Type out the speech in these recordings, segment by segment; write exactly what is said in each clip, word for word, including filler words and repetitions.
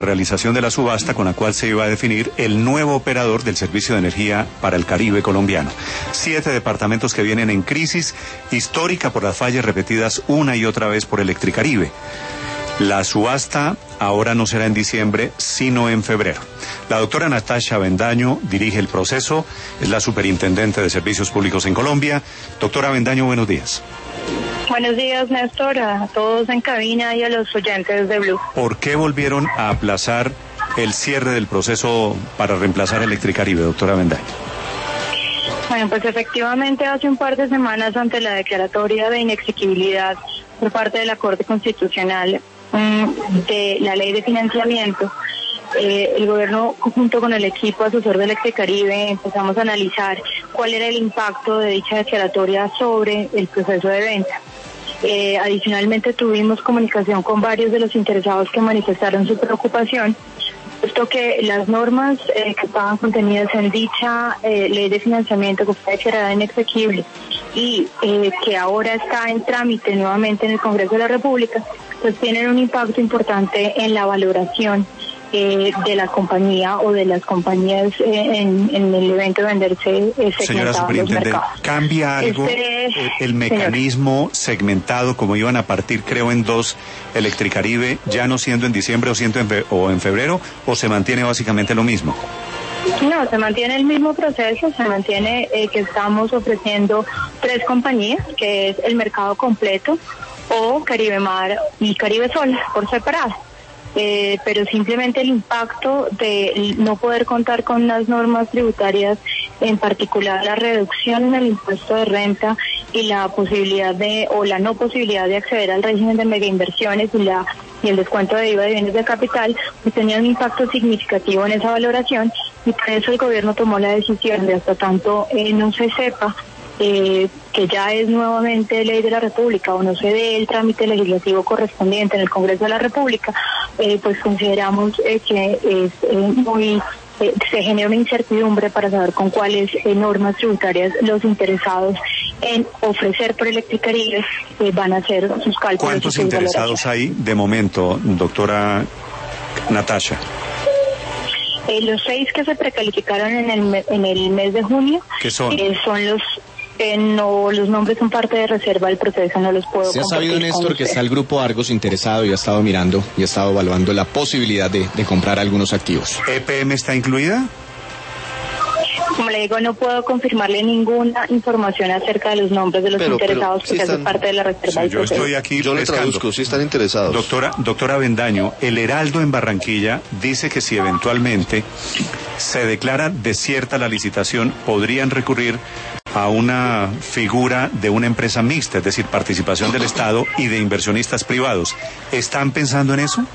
realización de la subasta con la cual se iba a definir el nuevo operador del servicio de energía para el Caribe colombiano. Siete departamentos que vienen en crisis histórica por las fallas repetidas una y otra vez por Electricaribe. La subasta ahora no será en diciembre, sino en febrero. La doctora Natasha Avendaño dirige el proceso, es la superintendente de Servicios Públicos en Colombia. Doctora Avendaño, buenos días. Buenos días, Néstor, a todos en cabina y a los oyentes de Blue. ¿Por qué volvieron a aplazar el cierre del proceso para reemplazar Electricaribe, doctora Avendaño? Bueno, pues efectivamente hace un par de semanas, ante la declaratoria de inexequibilidad por parte de la Corte Constitucional de la ley de financiamiento, eh, el gobierno junto con el equipo asesor de Electricaribe empezamos a analizar cuál era el impacto de dicha declaratoria sobre el proceso de venta. Eh, adicionalmente tuvimos comunicación con varios de los interesados que manifestaron su preocupación, puesto que las normas eh, que estaban contenidas en dicha eh, ley de financiamiento que fue declarada inexequible y eh, que ahora está en trámite nuevamente en el Congreso de la República, pues tienen un impacto importante en la valoración eh, de la compañía o de las compañías eh, en, en el evento de venderse eh, Señora Superintendente, ¿cambia algo este, el, el mecanismo señor. segmentado como iban a partir, creo, en dos Electricaribe, ya no siendo en diciembre o, siendo en fe, o en febrero, o se mantiene básicamente lo mismo? No, se mantiene el mismo proceso, se mantiene eh, que estamos ofreciendo tres compañías, que es el mercado completo o Caribe Mar y Caribe Sol por separado. Eh, pero simplemente el impacto de no poder contar con las normas tributarias, en particular la reducción en el impuesto de renta y la posibilidad de, o la no posibilidad de acceder al régimen de megainversiones y la y el descuento de I V A de bienes de capital, pues tenía un impacto significativo en esa valoración, y por eso el gobierno tomó la decisión de, hasta tanto eh, no se sepa Eh, que ya es nuevamente ley de la República o no se dé el trámite legislativo correspondiente en el Congreso de la República, eh, pues consideramos eh, que es eh, muy eh, se genera una incertidumbre para saber con cuáles eh, normas tributarias los interesados en ofrecer por Electricaribe eh, van a hacer sus cálculos. ¿Cuántos interesados hay de momento, doctora Natasha? Eh, los seis que se precalificaron en el en el mes de junio, ¿qué son? Eh, son los Eh, no, los nombres son parte de reserva del proceso, no los puedo compartir. ¿Se ha sabido, Néstor, que está el grupo Argos interesado y ha estado mirando y ha estado evaluando la posibilidad de, de comprar algunos activos? ¿E P M está incluida? Como le digo, no puedo confirmarle ninguna información acerca de los nombres de los pero, interesados pero, porque sí hace parte de la reserva sí, del proceso. Yo estoy aquí Yo le traduzco, si sí están interesados. Doctora, doctora Avendaño, el Heraldo en Barranquilla dice que si eventualmente se declara desierta la licitación, podrían recurrir a una figura de una empresa mixta, es decir, participación del Estado y de inversionistas privados. ¿Están pensando en eso?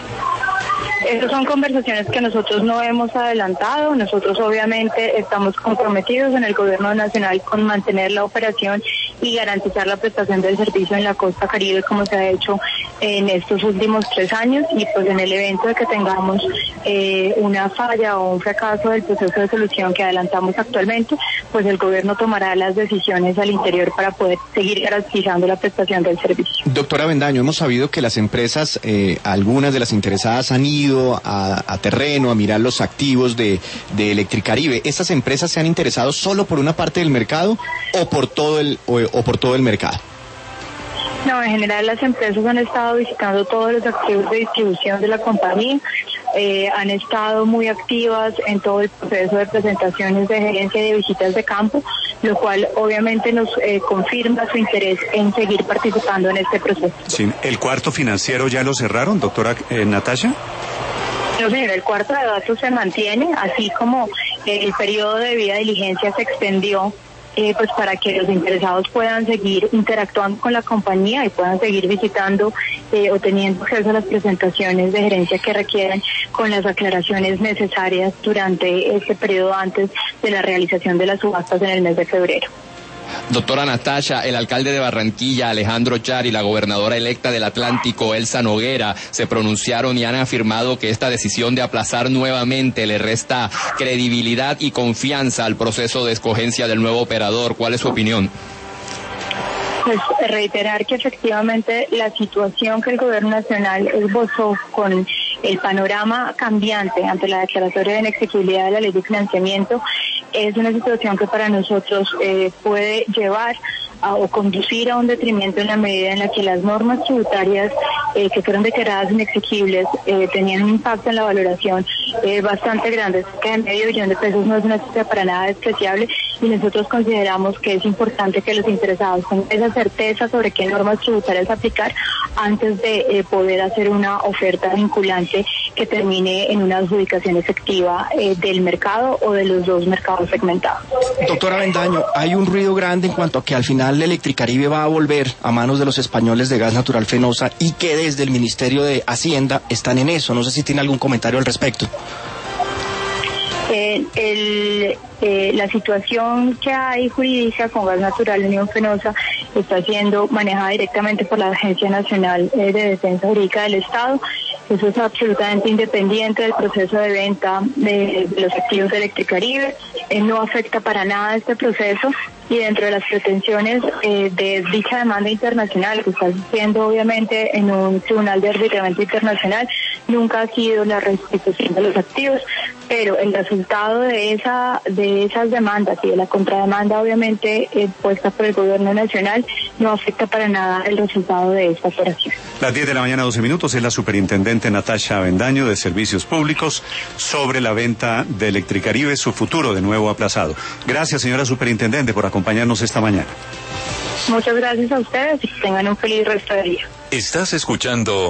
Esas son conversaciones que nosotros no hemos adelantado. Nosotros obviamente estamos comprometidos en el gobierno nacional con mantener la operación y garantizar la prestación del servicio en la costa Caribe, como se ha hecho en estos últimos tres años, y pues en el evento de que tengamos eh, una falla o un fracaso del proceso de solución que adelantamos actualmente, pues el gobierno tomará las decisiones al interior para poder seguir garantizando la prestación del servicio. Doctora Avendaño, hemos sabido que las empresas, eh, algunas de las interesadas han ido a, a terreno a mirar los activos de, de Electricaribe. ¿Estas empresas se han interesado solo por una parte del mercado o por todo el o, o por todo el mercado? No, en general las empresas han estado visitando todos los activos de distribución de la compañía, eh, han estado muy activas en todo el proceso de presentaciones de gerencia y de visitas de campo, lo cual obviamente nos eh, confirma su interés en seguir participando en este proceso. Sí, ¿el cuarto financiero ya lo cerraron, doctora eh, Natasha? No, señor, el cuarto de datos se mantiene, así como el periodo de vida de diligencia se extendió, eh, pues para que los interesados puedan seguir interactuando con la compañía y puedan seguir visitando eh, o teniendo acceso a las presentaciones de gerencia que requieran, con las aclaraciones necesarias durante este periodo antes de la realización de las subastas en el mes de febrero. Doctora Natasha, el alcalde de Barranquilla, Alejandro Char, y la gobernadora electa del Atlántico, Elsa Noguera, se pronunciaron y han afirmado que esta decisión de aplazar nuevamente le resta credibilidad y confianza al proceso de escogencia del nuevo operador. ¿Cuál es su opinión? Pues reiterar que efectivamente la situación que el gobierno nacional esbozó con el panorama cambiante ante la declaratoria de inexequibilidad de la ley de financiamiento es una situación que para nosotros eh, puede llevar a, o conducir a un detrimento en la medida en la que las normas tributarias eh, que fueron declaradas inexequibles eh, tenían un impacto en la valoración eh, bastante grande, cerca de medio billón de pesos. No es una cifra para nada despreciable, y nosotros consideramos que es importante que los interesados tengan esa certeza sobre qué normas tributarias aplicar antes de eh, poder hacer una oferta vinculante que termine en una adjudicación efectiva eh, del mercado o de los dos mercados segmentados. Doctora Avendaño, hay un ruido grande en cuanto a que al final Electricaribe va a volver a manos de los españoles de Gas Natural Fenosa, y que desde el Ministerio de Hacienda están en eso. No sé si tiene algún comentario al respecto. Eh, el, eh, la situación que hay jurídica con Gas Natural Unión Fenosa está siendo manejada directamente por la Agencia Nacional eh, de Defensa Jurídica del Estado. Eso es absolutamente independiente del proceso de venta de, de los activos de Electricaribe. Eh, no afecta para nada este proceso, y dentro de las pretensiones eh, de dicha demanda internacional que está haciendo obviamente en un tribunal de arbitramiento internacional, nunca ha sido la restitución de los activos, pero el resultado de esa de esas demandas y de la contrademanda obviamente eh, puesta por el gobierno nacional no afecta para nada el resultado de esta operación. Las diez de la mañana, doce minutos, es la superintendente Natasha Avendaño de Servicios Públicos sobre la venta de Electricaribe, su futuro de nuevo aplazado. Gracias, señora superintendente, por acompañarnos esta mañana. Muchas gracias a ustedes y que tengan un feliz resto de día. Estás escuchando